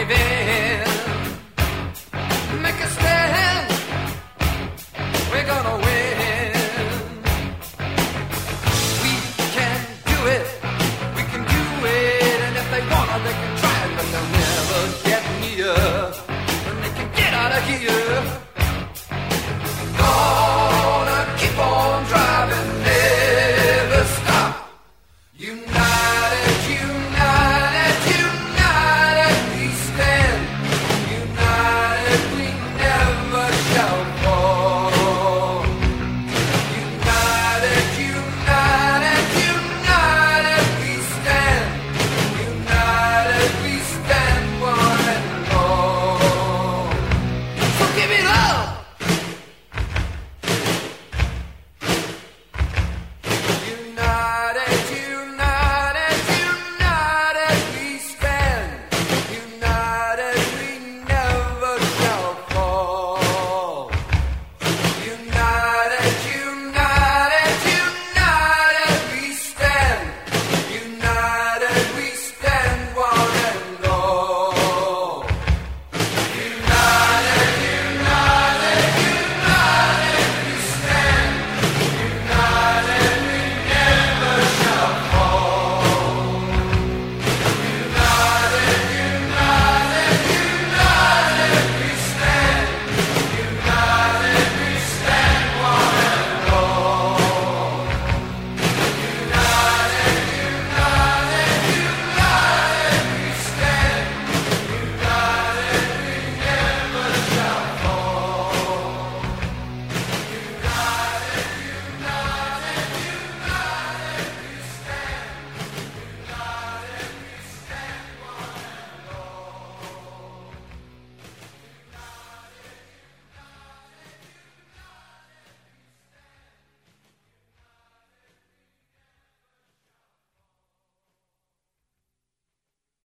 cave in. Make a stand, we're gonna win. We can do it, we can do it. And if they wanna, they can try it, but they'll never get near. And they can get out of here.